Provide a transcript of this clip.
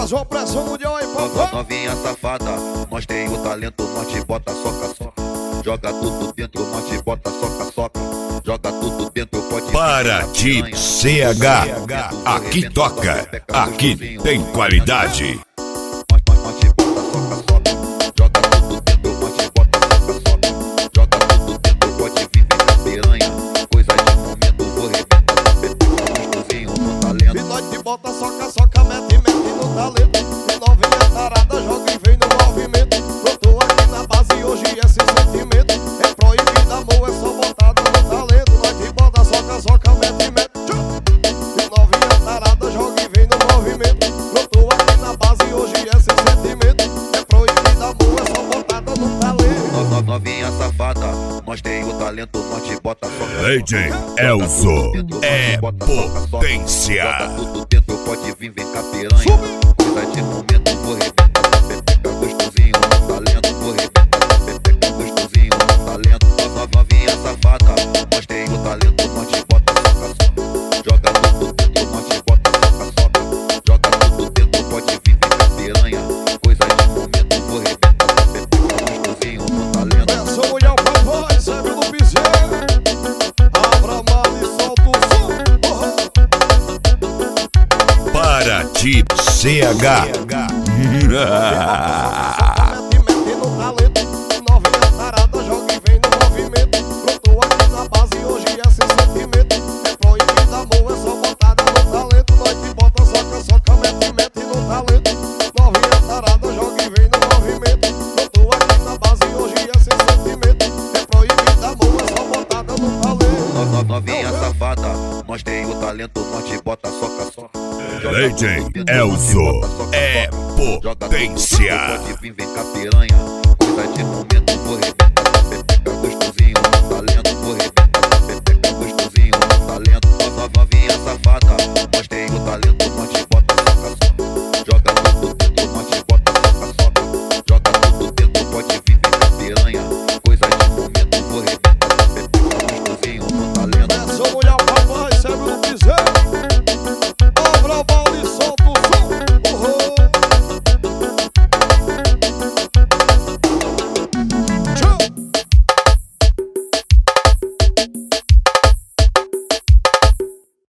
Faz uma pressão mundial aí, papai. Novinha safada, mostrei o talento, norte bota soca, soca. Joga tudo dentro, norte bota soca, soca. Joga tudo dentro, pode... Para de CH, aqui toca, aqui tem qualidade. Norte bota soca, soca. Joga tudo dentro, norte bota soca, soca. Joga tudo dentro, pode vir com a piranha. Coisa de momento, vou rebentar gostosinho no talento. E nós te bota soca, soca, mete, mete no talento. E novinha tarada, joga e vem no movimento. Eu tô aqui na base hoje, esse sentimento é proibido, amor, é só botada no talento. Nós te bota soca, soca, mete, mete. E novinha tarada, joga e vem no movimento. Eu tô aqui na base hoje, esse sentimento é proibido, amor, é só botada no talento. Novinha safada, mostrei o talento, norte bota soca. DJ Elzo é potência. Joga tudo dentro, pode vir, vem com a piranha. Coisa de momento, vou rebentar pepeca gostosinho no talento. Vou rebentar pepeca gostosinho no talento. Novinha safada, mostrei o talento, norte bota soca, soca. Joga tudo dentro, norte bota soca, soca. Joga tudo dentro, pode vir, vem com a piranha. Coisa de momento, vou rebentar pepeca gostosinho no talento. Pressão mundial, papai, serve no piseiro. Abra a mala e solta o som. Para de CH. Mete no talento. Novinha tarada, joga e vem no movimento. Eu tô aqui na base hoje, esse sentimento é proibido, amor, é só botada no talento. Nós te bota soca, soca, mete, mete no talento. Novinha tarada, joga e vem no movimento. Eu tô aqui na base hoje, esse sentimento é proibido, amor, é só botada no talento. Novinha safada, mostrei o talento, norte bota soca, soca. DJ Elzo é potência. Pode vir, vem com a piranha. Coisa de momento, vou rebentar